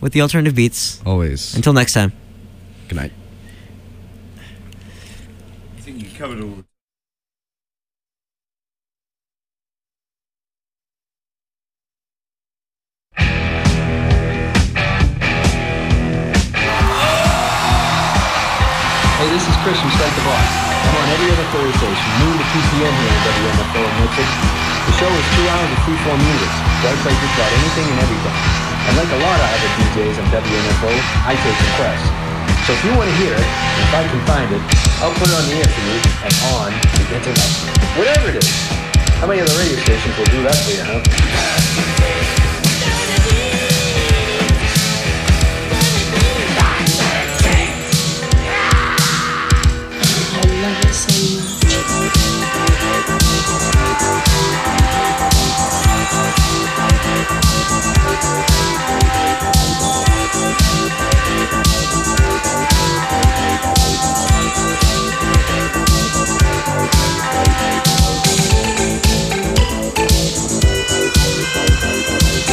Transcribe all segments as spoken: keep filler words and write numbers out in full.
with the alternative beats. Always. Until next time. Good night. I think you covered all. Hey, this is Chris from Strike the Boss. I'm on every other Thursday from noon to two p.m. here at W N F O in Memphis. The show is two hours of freeform music, so I play just about anything and everything. And like a lot of other D Js on W N F O, I take requests. So if you want to hear it, and if I can find it, I'll put it on the air for you and on the internet. Whatever it is. How many other radio stations will do that for you, huh? We'll be right back.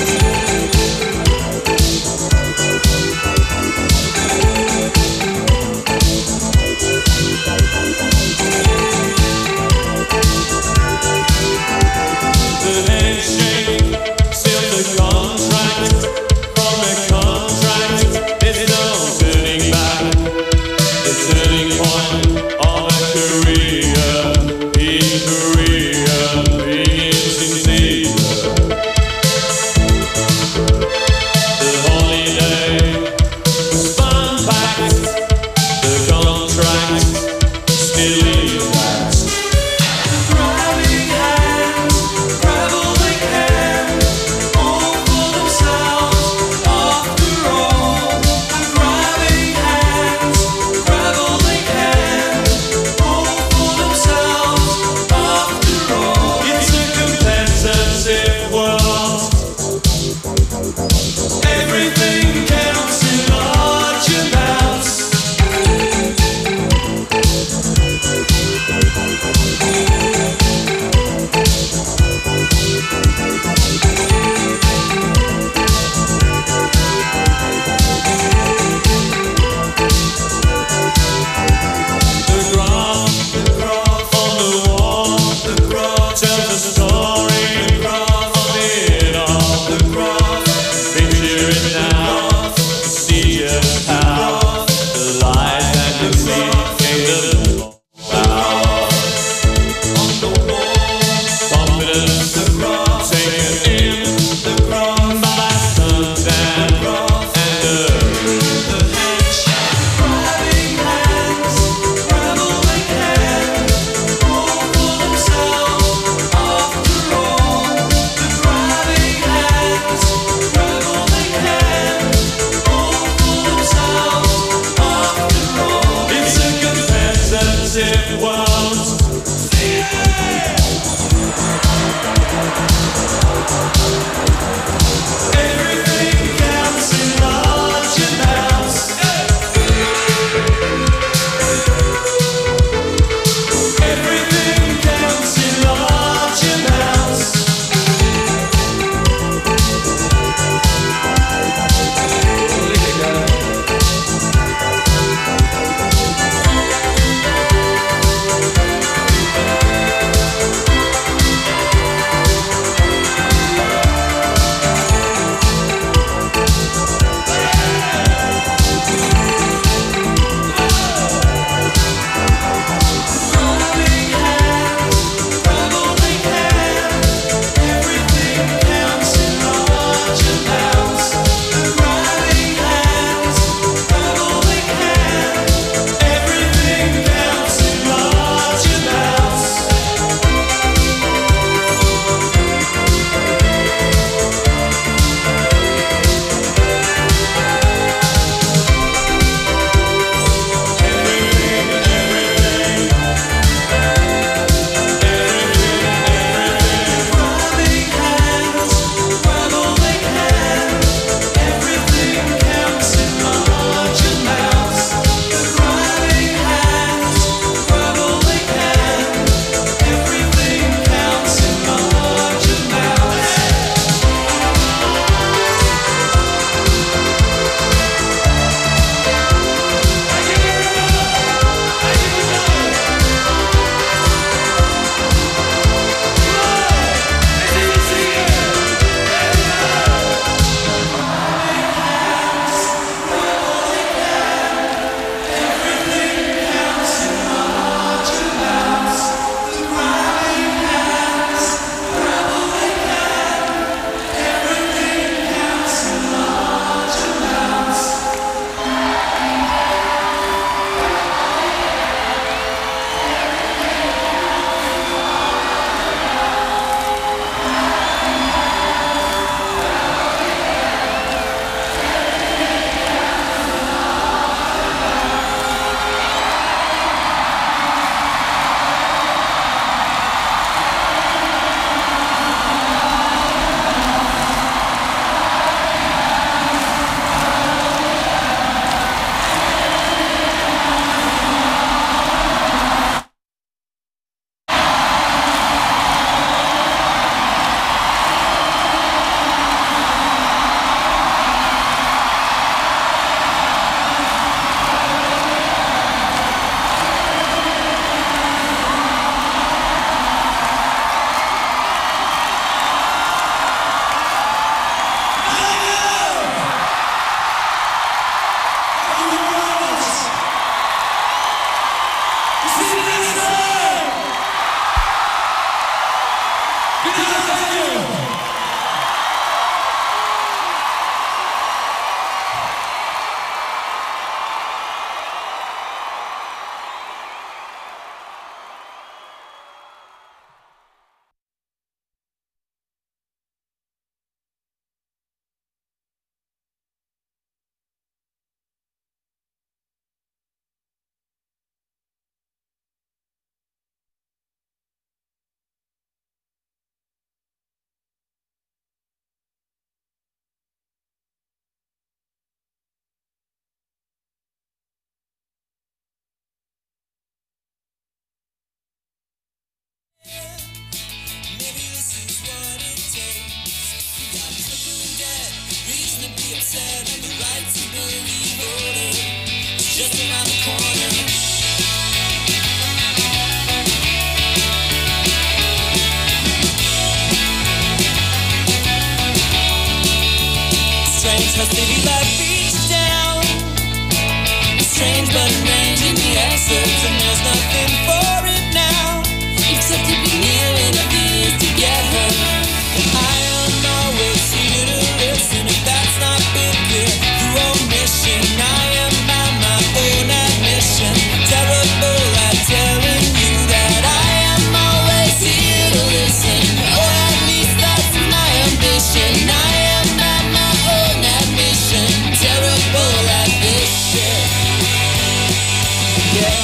strange but arranging the assets, and there's nothing for it now except to be near and a fear to get her. I am always here to listen if that's not been clear through omission. I am by my own admission terrible at telling you that I am always here to listen, or at least that's my ambition. I am by my own admission terrible at this shit. Yeah.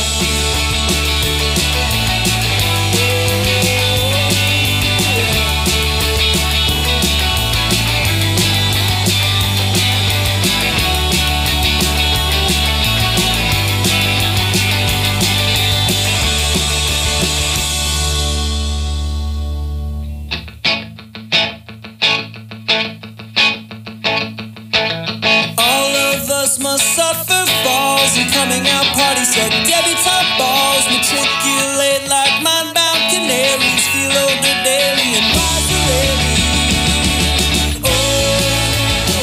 Must suffer falls and coming out parties at debutante balls, matriculate like mind-bound canaries, feel older daily and rise early. Oh, oh,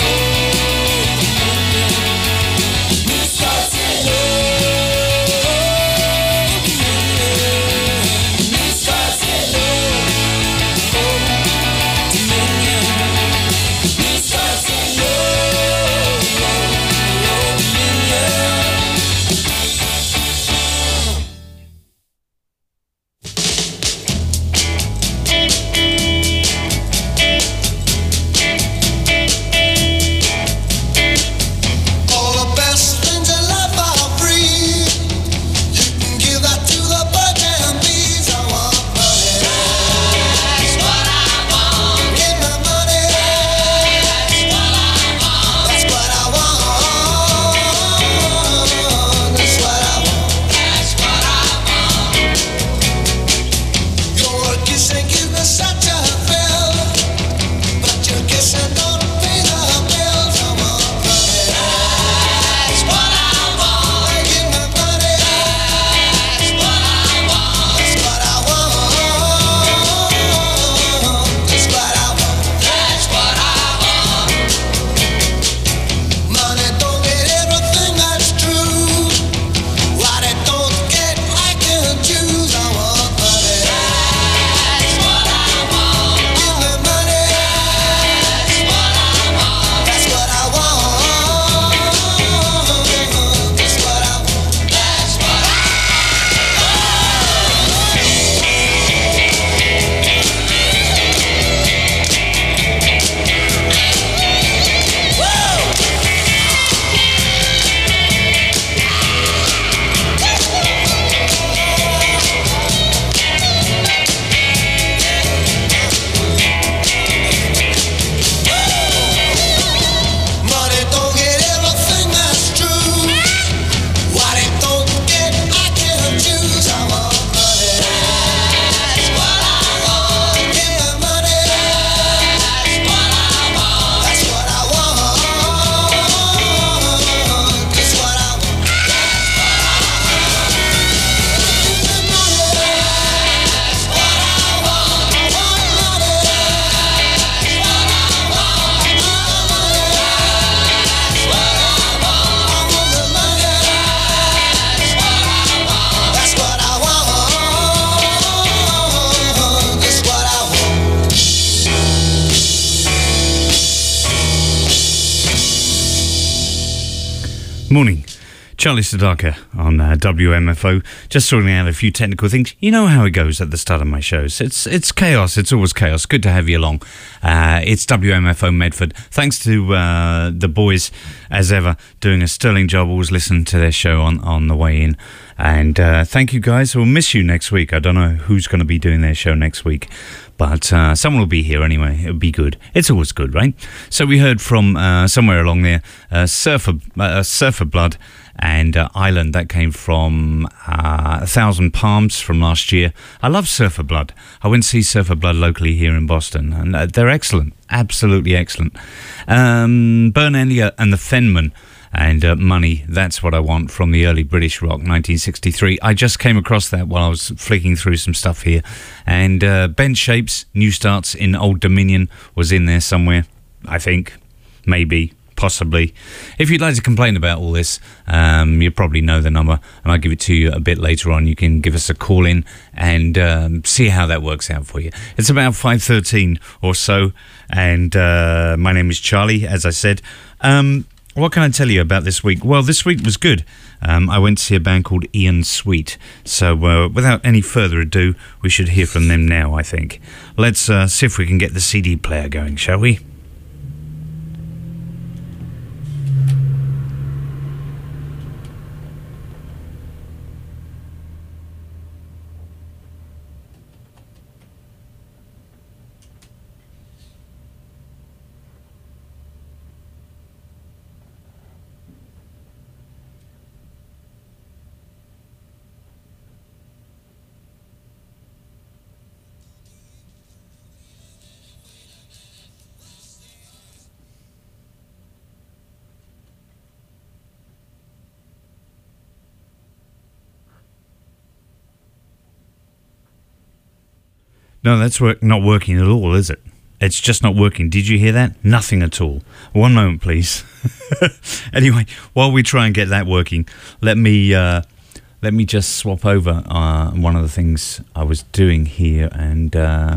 oh, new starts in love, new starts in love, oh, dominion, new starts in love. Morning. Charlie Sedaka on uh, W M F O, just sorting out a few technical things. You know how it goes at the start of my shows. It's it's chaos. It's always chaos. Good to have you along. Uh, it's W M F O Medford. Thanks to uh, the boys, as ever, doing a sterling job. Always listen to their show on, on the way in. And uh, thank you, guys. We'll miss you next week. I don't know who's going to be doing their show next week, but uh, someone will be here anyway. It'll be good. It's always good, right? So we heard from uh, somewhere along there, uh, Surfer, uh, Surfer Blood and uh, Island. That came from uh, A Thousand Palms from last year. I love Surfer Blood. I went to see Surfer Blood locally here in Boston, and uh, they're excellent. Absolutely excellent. Um, Burn Elliott and the Fenmen. And uh, Money, That's What I Want, from the early British rock, nineteen sixty-three. I just came across that while I was flicking through some stuff here. And uh, Ben Shapes, New Starts in Old Dominion, was in there somewhere, I think. Maybe. possibly. If you'd like to complain about all this, um, you probably know the number, and I'll give it to you a bit later on. You can give us a call in and um, see how that works out for you. It's about five thirteen or so, and uh, my name is Charlie, as I said. Um, what can I tell you about this week? Well, this week was good. Um, I went to see a band called Ian Sweet. So uh, without any further ado, we should hear from them now, I think. Let's uh, see if we can get the C D player going, shall we? No, that's work, not working at all, is it? It's just not working. Did you hear that? Nothing at all. One moment, please. Anyway, while we try and get that working, let me uh, let me just swap over uh, one of the things I was doing here, and uh,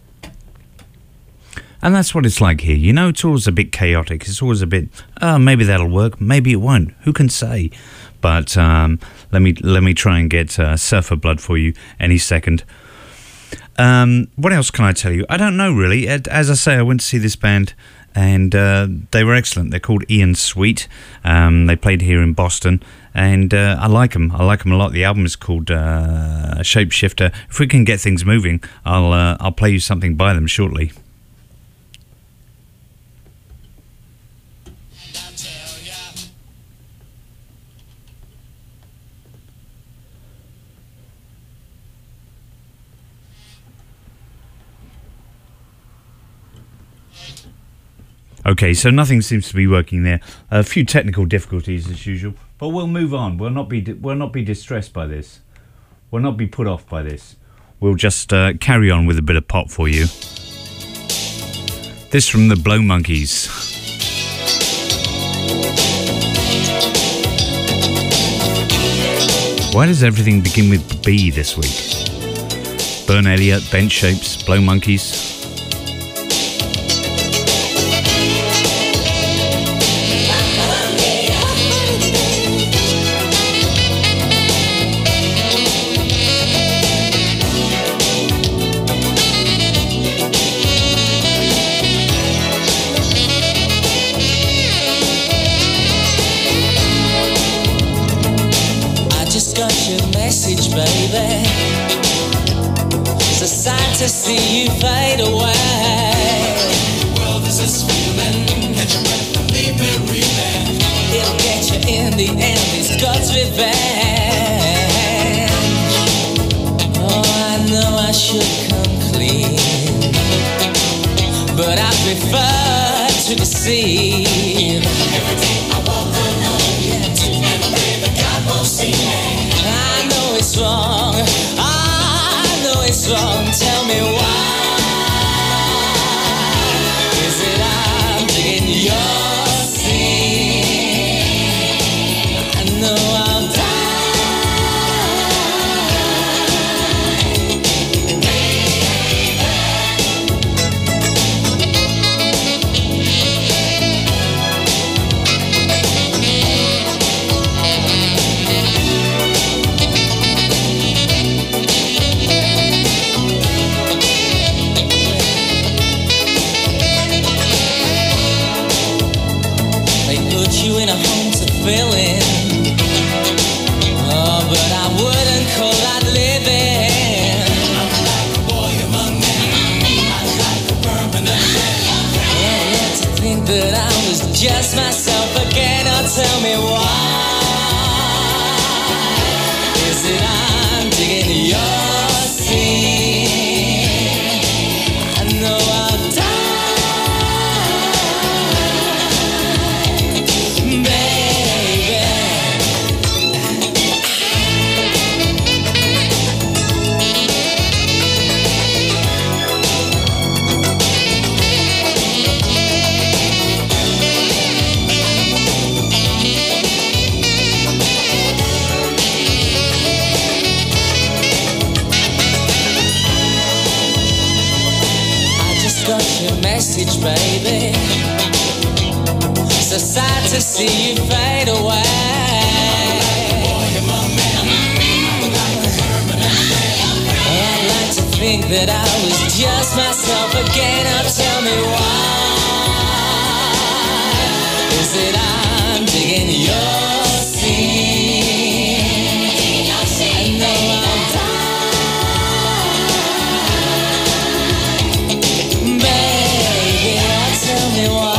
and that's what it's like here. You know, it's always a bit chaotic. It's always a bit. Oh, maybe that'll work. Maybe it won't. Who can say? But um, let me let me try and get uh, Surfer Blood for you any second. Um, what else can I tell you? I don't know, really. As I say, I went to see this band, and uh, they were excellent. They're called Ian Sweet. Um, they played here in Boston, and uh, I like them. I like them a lot. The album is called uh, Shapeshifter. If we can get things moving, I'll uh, I'll play you something by them shortly. Okay, so nothing seems to be working there. A few technical difficulties as usual, but we'll move on. We'll not be we'll not be distressed by this. We'll not be put off by this. We'll just uh, carry on with a bit of pop for you. This from the Blow Monkeys. Why does everything begin with B this week? Burn Elliott, Bent Shapes, Blow Monkeys. Baby, it's a sight to see you fade away. The world is this feeling, catch your breath and leave me reeling. It'll get you in the end, it's God's revenge. Oh, I know I should come clean, but I prefer to deceive. Every day I walk alone, yet and pray that God won't see me. I know it's wrong, I know it's wrong, tell me why. Is it I'm digging your sin? I know I'll die. In a home to fill in, oh, but I wouldn't call that living. I'm like a boy among men, I'm like a permanent man. Oh, yeah, to think that I was just myself again. Oh, tell me why. Is it I'm digging your sin? I know I'll die. message, baby. So sad to see you fade away. I'd like to think that I was just myself again. Now tell me why is it I'm digging your scene? I know I'm dying, baby. Now tell me why.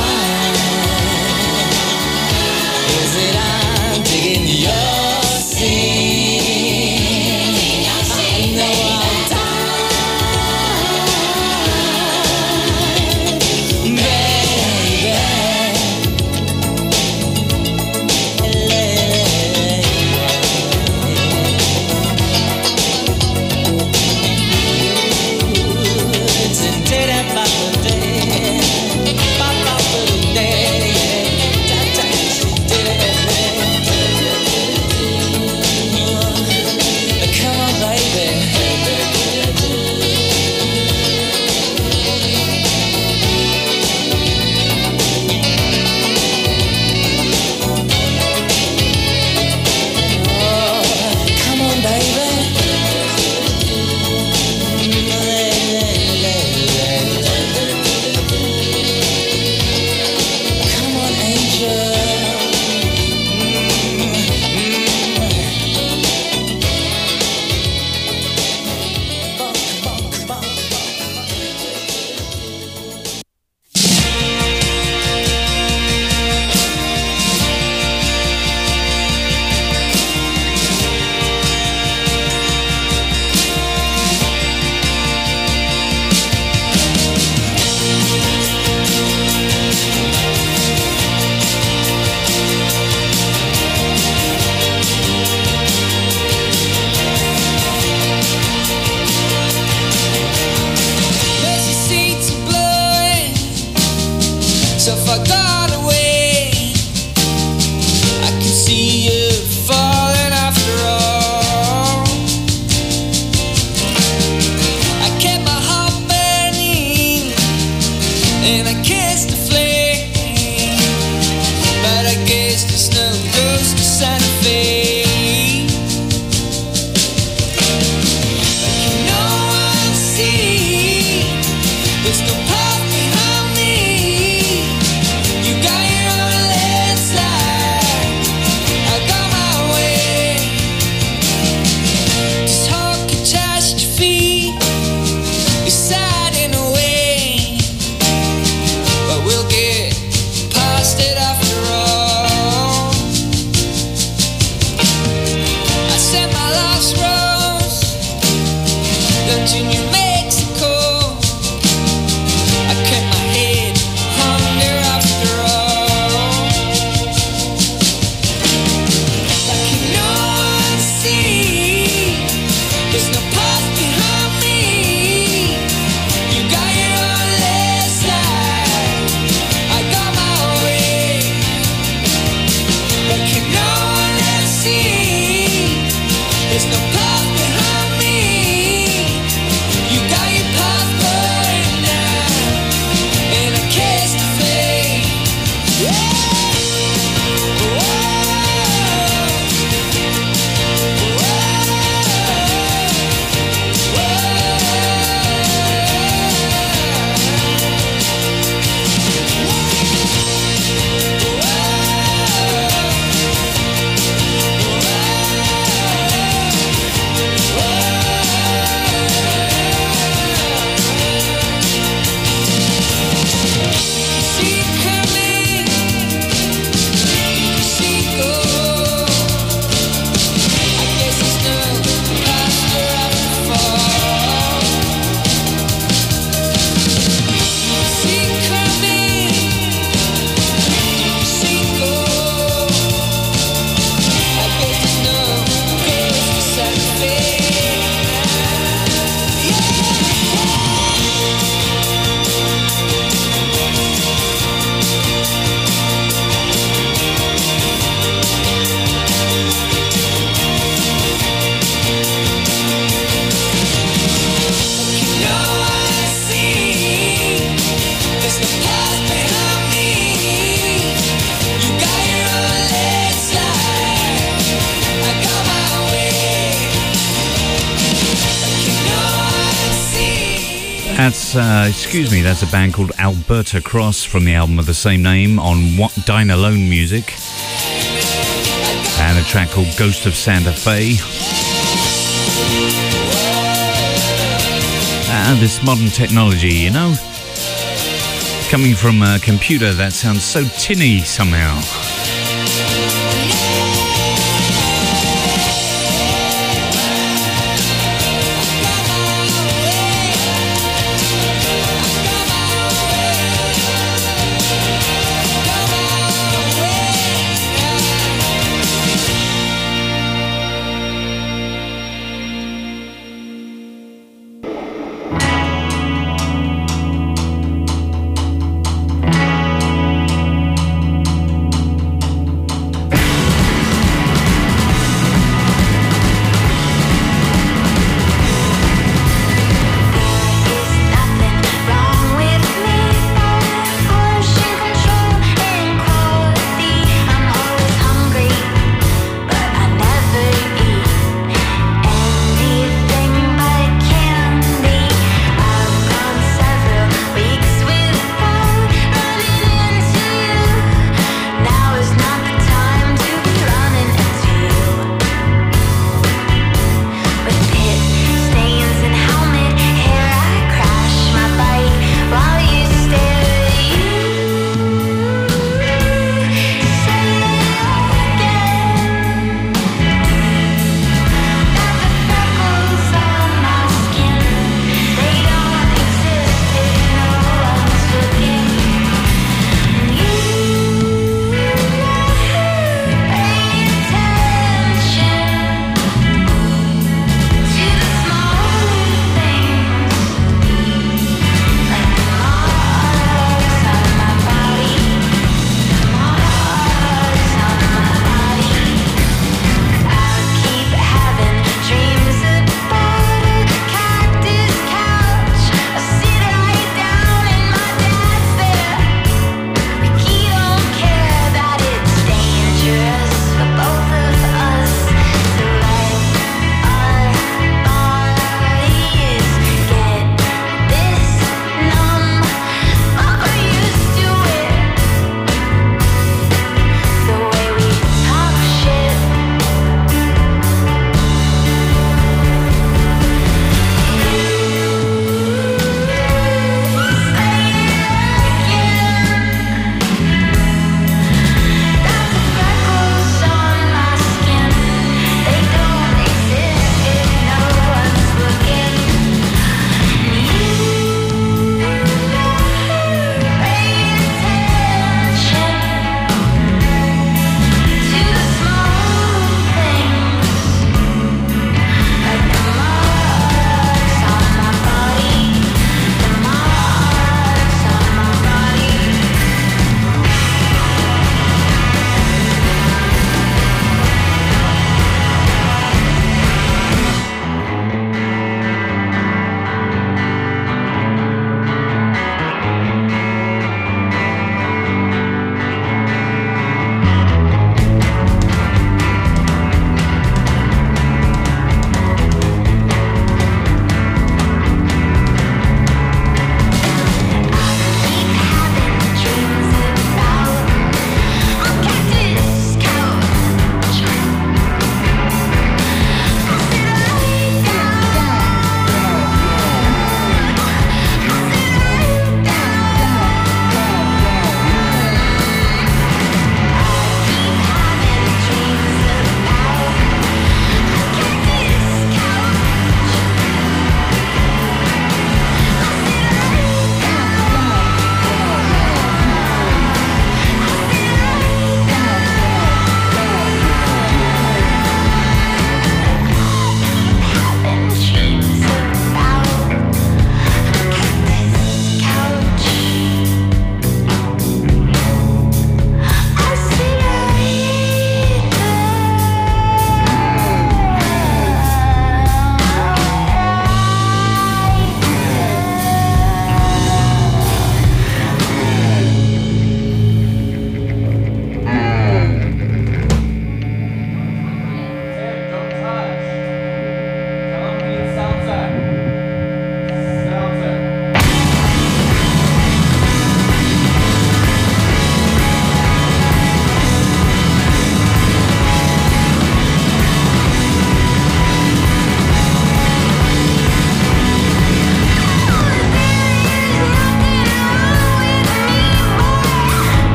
That's, uh, excuse me, that's a band called Alberta Cross from the album of the same name on what, Dine Alone Music. And a track called Ghost of Santa Fe. Ah, this modern technology, you know? Coming from a computer that sounds so tinny somehow.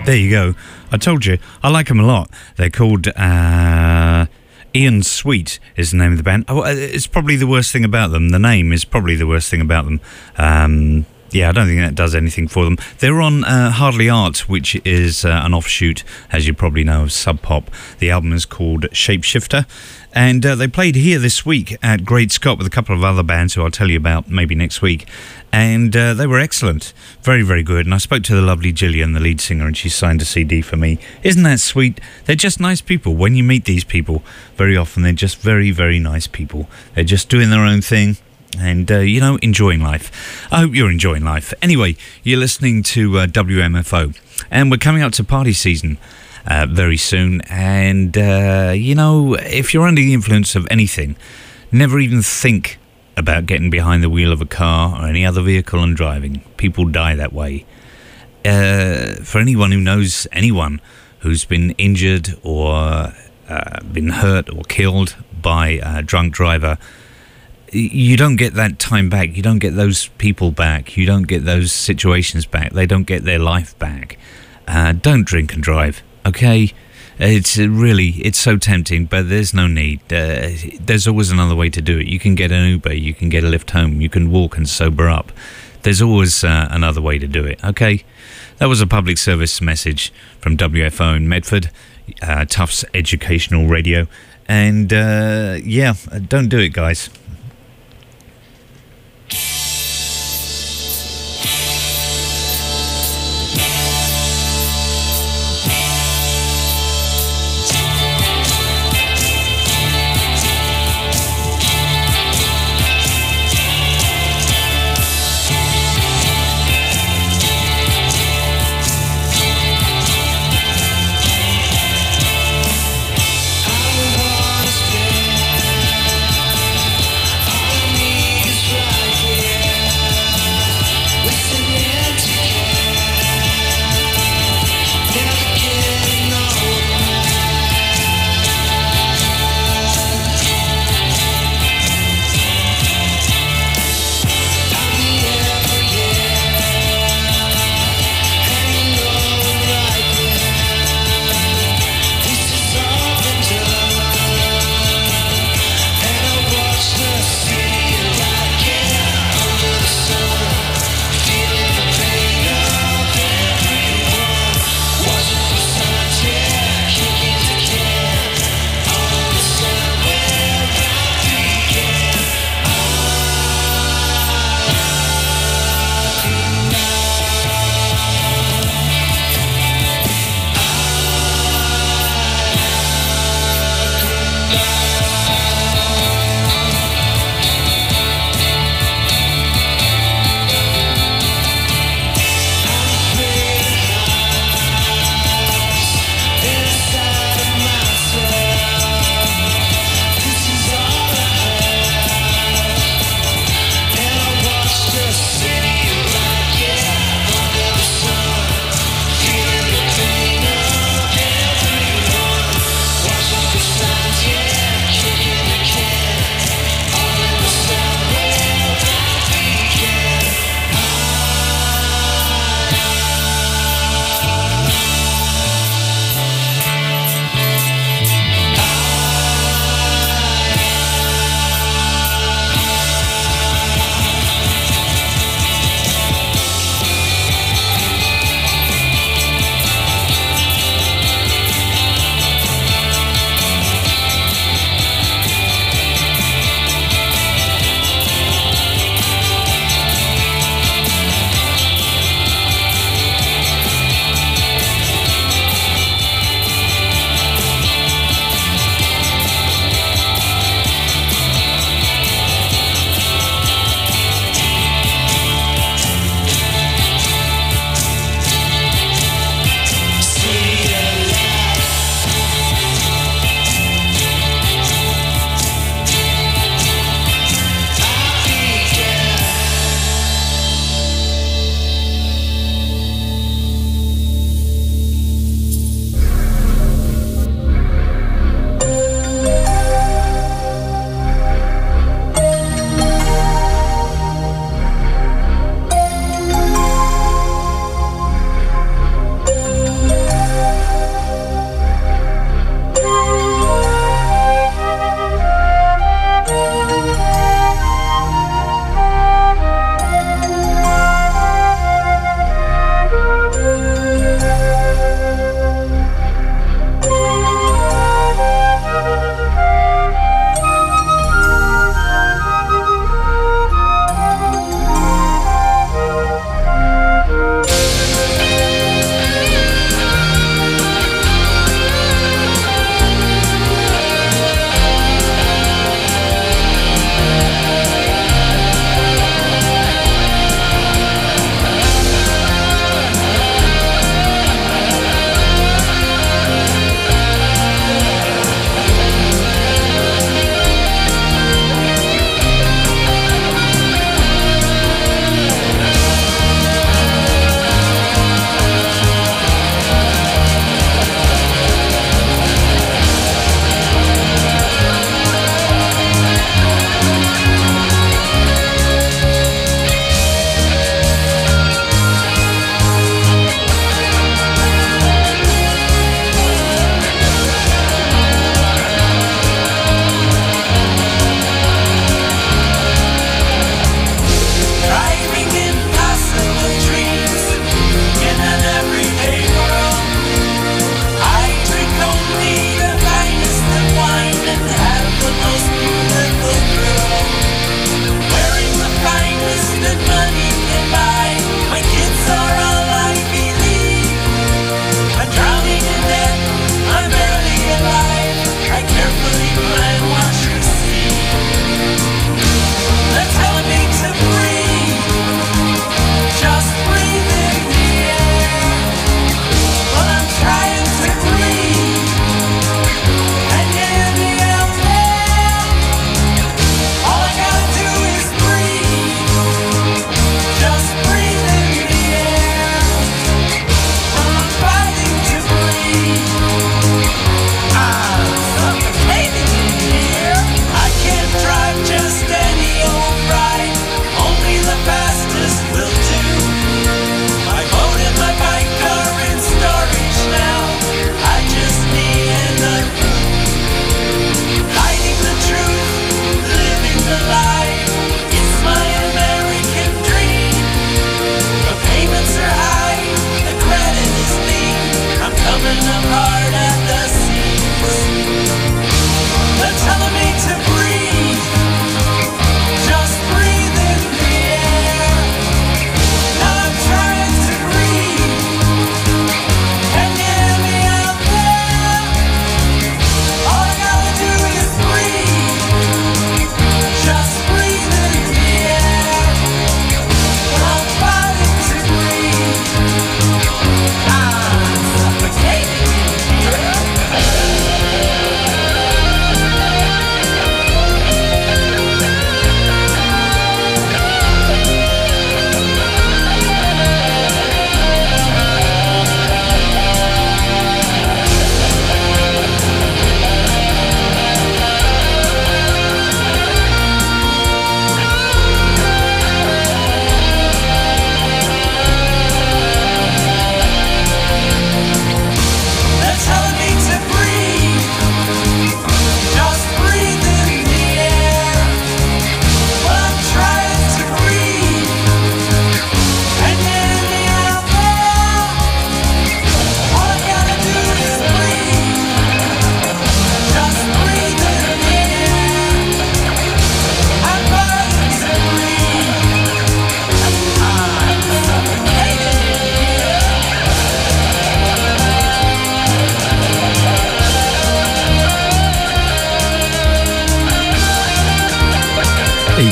There you go. I told you, I like them a lot. They're called uh, Ian Sweet is the name of the band. Oh, it's probably the worst thing about them. The name is probably the worst thing about them. Um, yeah, I don't think that does anything for them. They're on uh, Hardly Art, which is uh, an offshoot, as you probably know, of Sub Pop. The album is called Shapeshifter. And uh, they played here this week at Great Scott with a couple of other bands who I'll tell you about maybe next week. And uh, they were excellent. Very, very good. And I spoke to the lovely Gillian, the lead singer, and she signed a C D for me. Isn't that sweet? They're just nice people. When you meet these people, very often they're just very, very nice people. They're just doing their own thing and, uh, you know, enjoying life. I hope you're enjoying life. Anyway, you're listening to uh, W M F O. And we're coming up to party season. Uh, very soon, and uh, you know, if you're under the influence of anything, never even think about getting behind the wheel of a car or any other vehicle and driving. People die that way. Uh, for anyone who knows anyone who's been injured or uh, been hurt or killed by a drunk driver, you don't get that time back. You don't get those people back. You don't get those situations back. They don't get their life back. Uh, don't drink and drive. Okay, it's really, it's so tempting, but there's no need. Uh, there's always another way to do it. You can get an Uber, you can get a lift home, you can walk and sober up. There's always uh, another way to do it, okay? That was a public service message from W F O in Medford, uh, Tufts Educational Radio. And uh, yeah, don't do it, guys.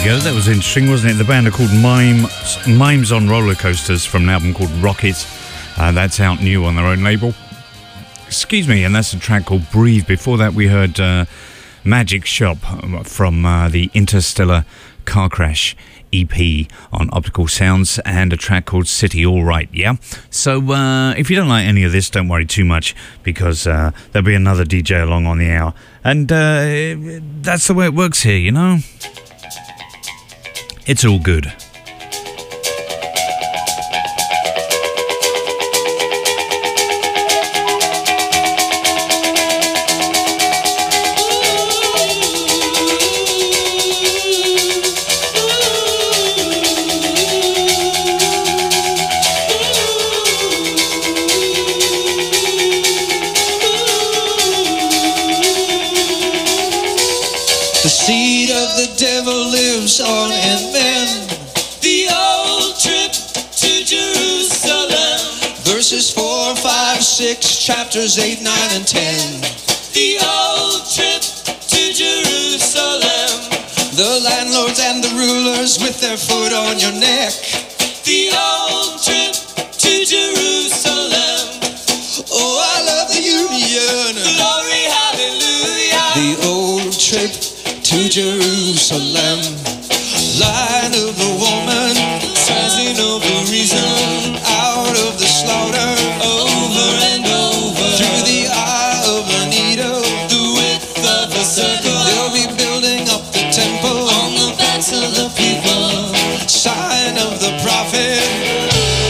go, that was interesting, wasn't it? The band are called Mimes, Mimes on Roller Coasters from an album called Rocket. Uh, that's out new on their own label. Excuse me, and that's a track called Breathe. Before that, we heard uh, Magic Shop from uh, the Interstellar Car Crash E P on Optical Sounds, and a track called City All Right, yeah? So uh, if you don't like any of this, don't worry too much, because uh, there'll be another D J along on the hour. And uh, that's the way it works here, you know? It's all good. The seed of the devil lives on in men. The old trip to Jerusalem. Verses four, five, six, chapters eight, nine, and ten. The old trip to Jerusalem. The landlords and the rulers with their foot on your neck. The old trip to Jerusalem. Oh, I love the Union. Glory, hallelujah. The old trip to Jerusalem. Line of the woman, rising of the reason, out of the slaughter, over and over, through the eye of a needle, the width of a circle. They'll be building up the temple on the backs of the people. Sign of the prophet.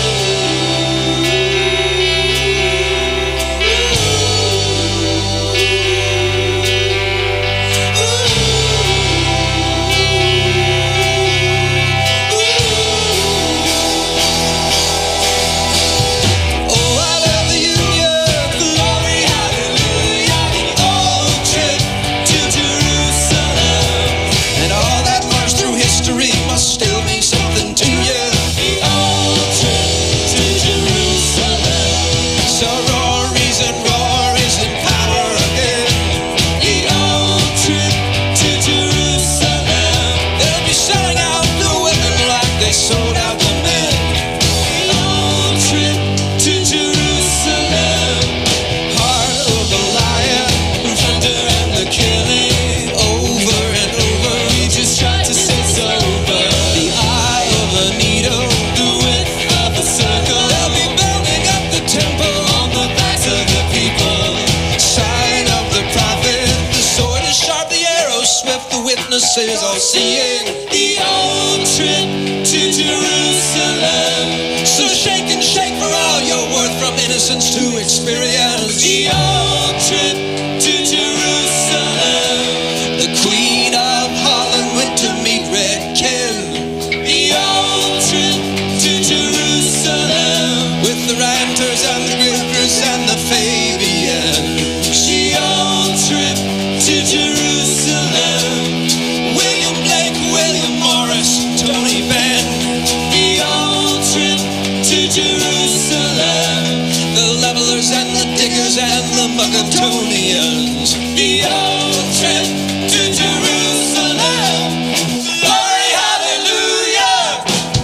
Witnesses all seeing the old trip to Jerusalem. So shake and shake for all your worth, from innocence to experience. The old trip to Jerusalem. The Queen of Holland went to meet Red Ken. The old trip to Jerusalem. With the Ranters and the Griffers and the Fabians. The old trip to Jerusalem. William Blake, William Morris, Tony Benn. The old trip to Jerusalem. The levelers and the diggers and the Muggletonians. The old trip to Jerusalem. Glory, hallelujah.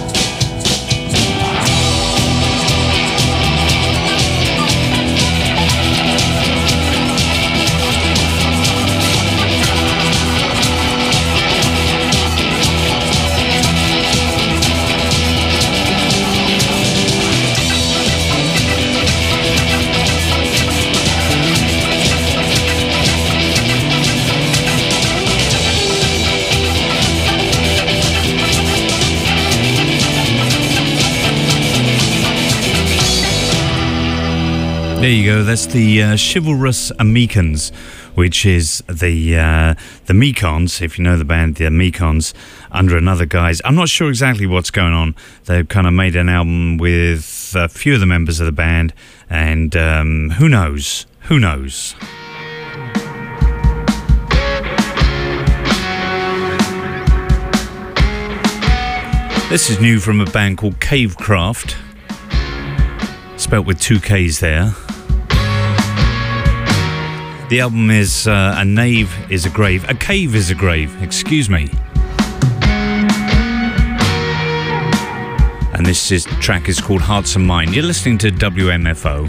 There you go. That's the uh, Chivalrous Amicans, which is the uh, the Mekons, if you know the band, the Mekons, under another guise. I'm not sure exactly what's going on. They've kind of made an album with a few of the members of the band, and um, who knows? Who knows? This is new from a band called Cavecraft, spelt with two K's there. The album is uh, A Nave is a Grave. A Cave is a Grave, excuse me. This is, track is called Hearts and Mind. You're listening to W M F O.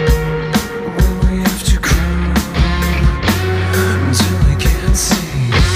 Until I can't see.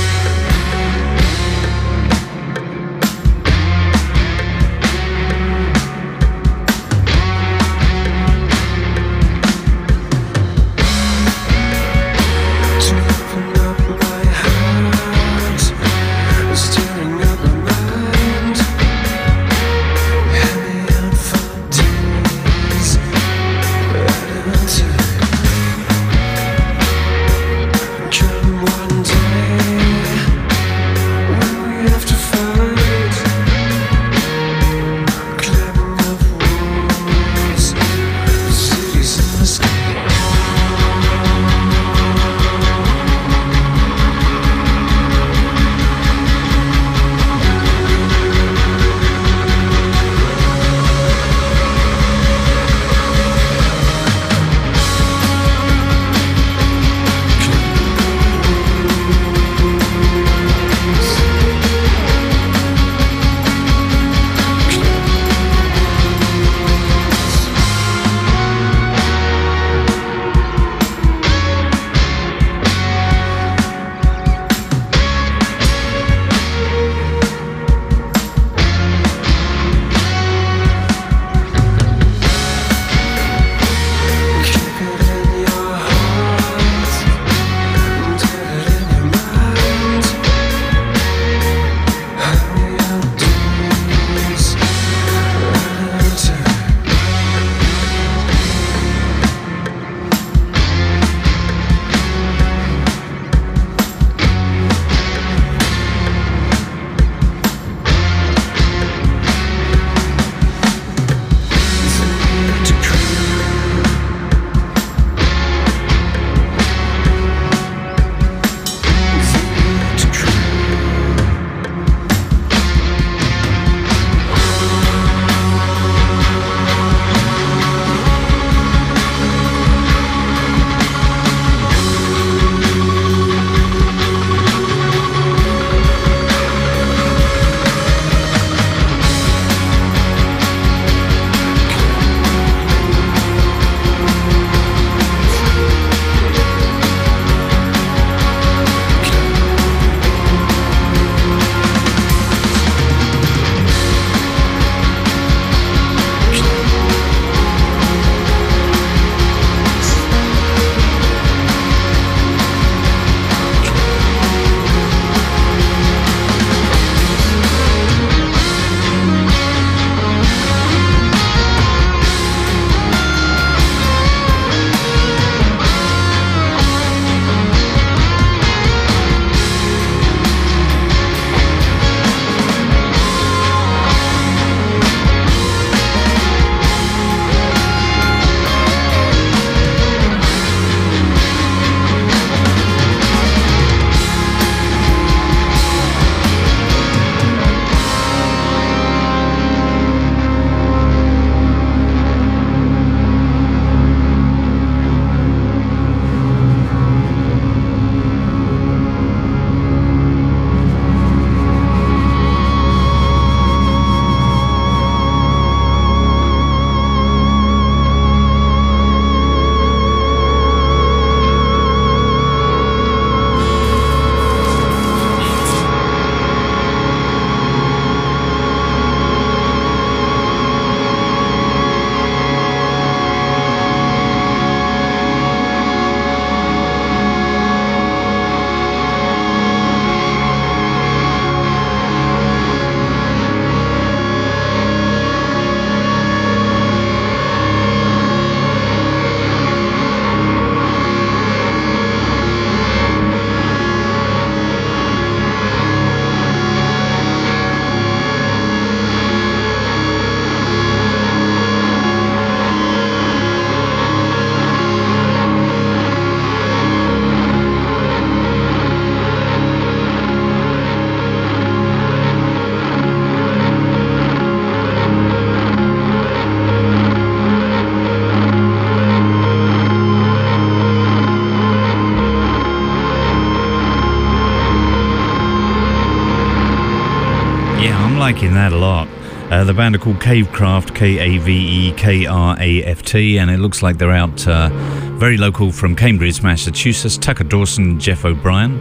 liking that a lot. Uh, the band are called Cavecraft, K A V E K R A F T, and it looks like they're out uh, very local from Cambridge, Massachusetts. Tucker Dawson, Jeff O'Brien.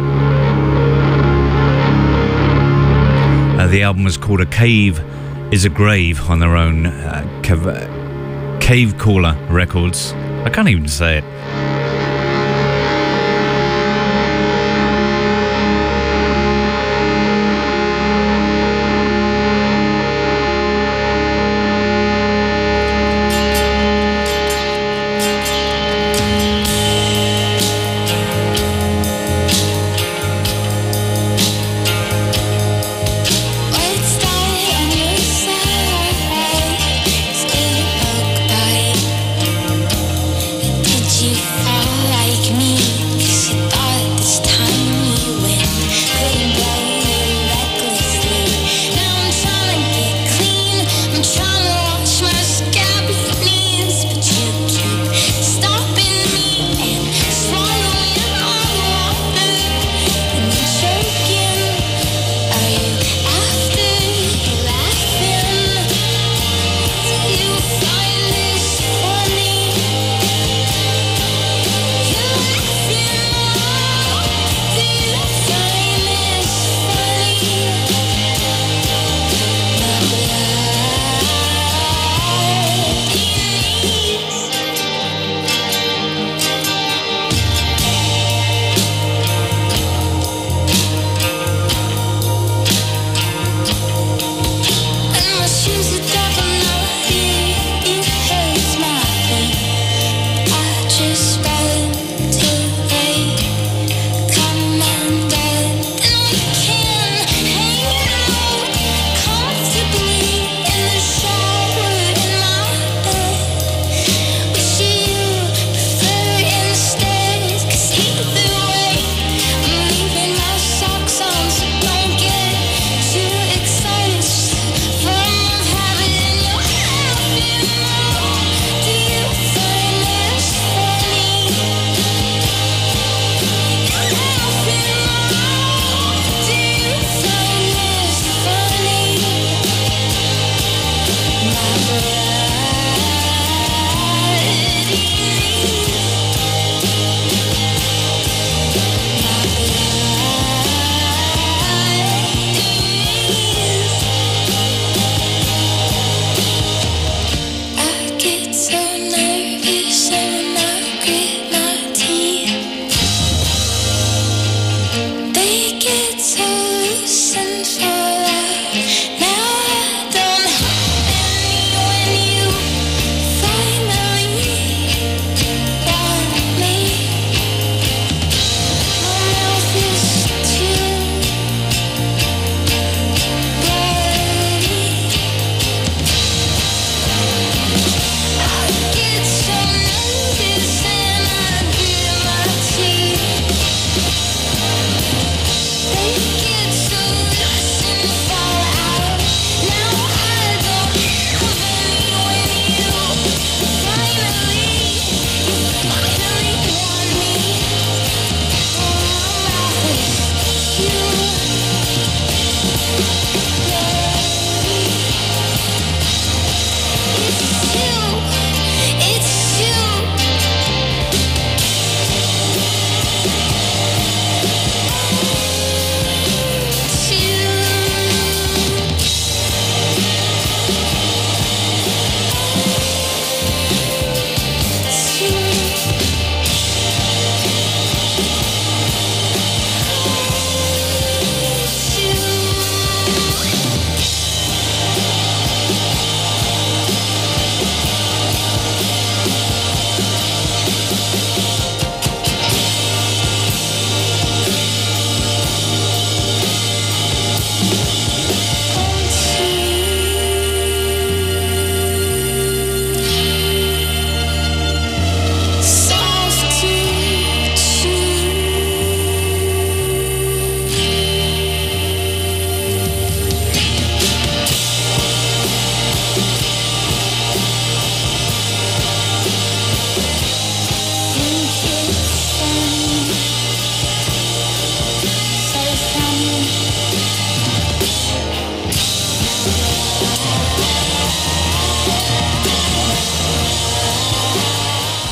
Uh, the album is called A Cave is a Grave on their own uh, Cave, Cave Caller Records. I can't even say it. You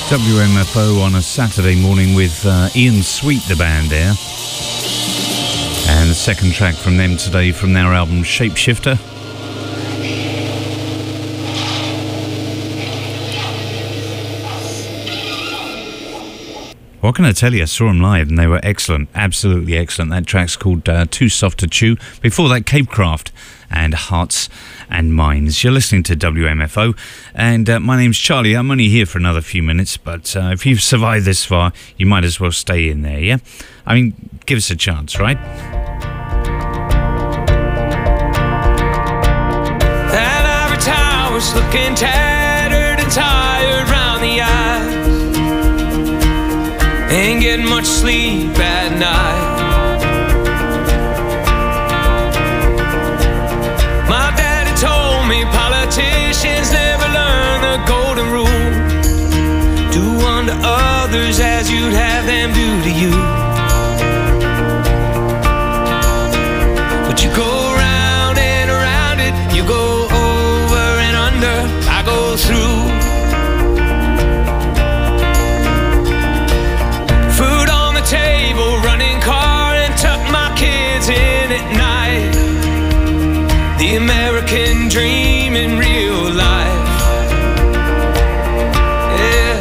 W M F O on a Saturday morning with uh, Ian Sweet, the band there. And the second track from them today from their album Shapeshifter. What can I tell you? I saw them live and they were excellent, absolutely excellent. That track's called uh, Too Soft to Chew. Before that, Capecraft and Hearts and Minds. You're listening to W M F O, and uh, my name's Charlie. I'm only here for another few minutes, but uh, if you've survived this far, you might as well stay in there, yeah? I mean, give us a chance, right? That ivory tower's looking tattered and tired round the eyes. Ain't getting much sleep at night. My daddy told me politicians never learn the golden rule. Do unto others as you'd have them do to you. But you go round and around it, you go over and under, I go through. Food on the table, running car, and tuck my kids in at night. The American dream in real life. Yeah.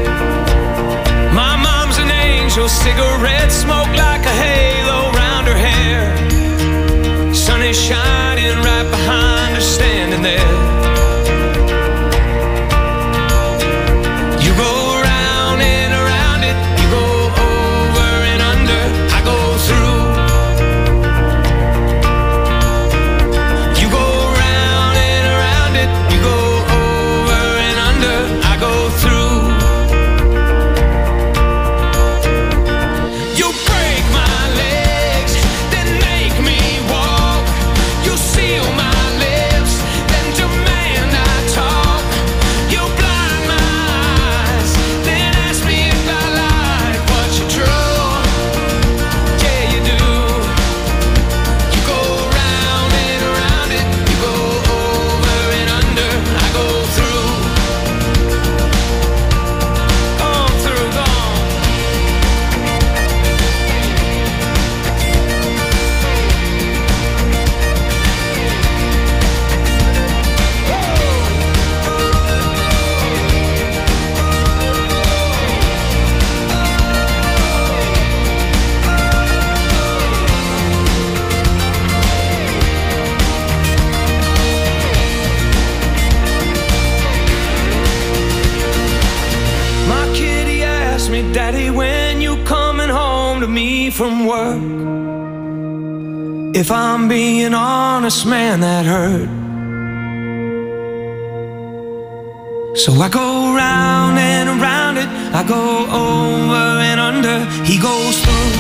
My mom's an angel, cigarette smoke like a halo round her hair. Sun is shining right behind her, standing there. You go round and around it, you go over and under, I go through. You go round and around it, you go over and under, I go through. You break my legs, then make me walk. You seal my lips, then demand I talk. You blind my eyes, then ask me if I like what you drew. Yeah, you do. You go round and around it, you go over and under, I go through. Gone through, gone. My kitty asked me, Daddy, when you coming home to me from work? If I'm being honest, man, that hurt. So I go round and around it, I go over and under, he goes through.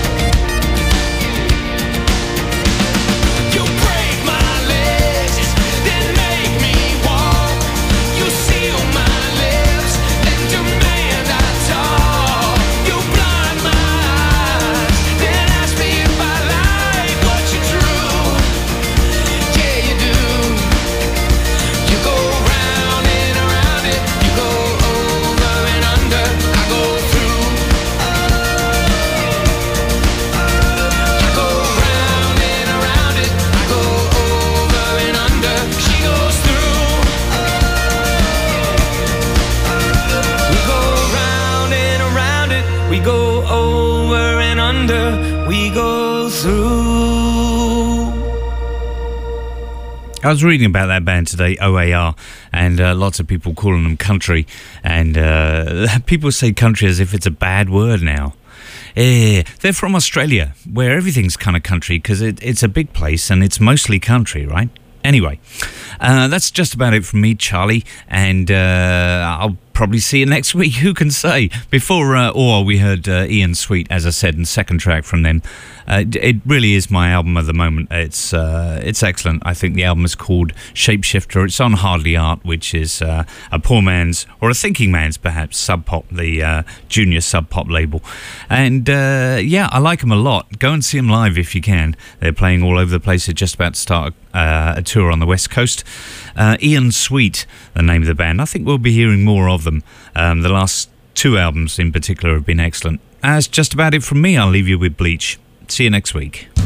You break my legs, then make me walk. You seal my lips, then demand I talk. You blind my eyes, then ask me if I like what you drew. Yeah, you do. You go round and around it, you go over and under, I go through. You go round and around it, I go over and under, she goes through. We go round and around it, we go over and under, we go through. I was reading about that band today, O A R, and uh, lots of people calling them country, and uh, people say country as if it's a bad word now. Eh, they're from Australia, where everything's kind of country, because it, it's a big place and it's mostly country, right? Anyway, uh, that's just about it from me, Charlie, and uh, I'll probably see you next week. Who can say? Before uh, or we heard uh, Ian Sweet, as I said, and second track from them. Uh, it really is my album of the moment. It's uh, it's excellent. I think the album is called Shapeshifter. It's on Hardly Art, which is uh, a poor man's, or a thinking man's perhaps, Sub Pop, the uh, junior Sub Pop label. And uh, yeah, I like them a lot. Go and see them live if you can. They're playing all over the place. They're just about to start uh, a tour on the West Coast. Uh, Ian Sweet, the name of the band. I think we'll be hearing more of them. Um, the last two albums in particular have been excellent. That's just about it from me. I'll leave you with Bleach. See you next week.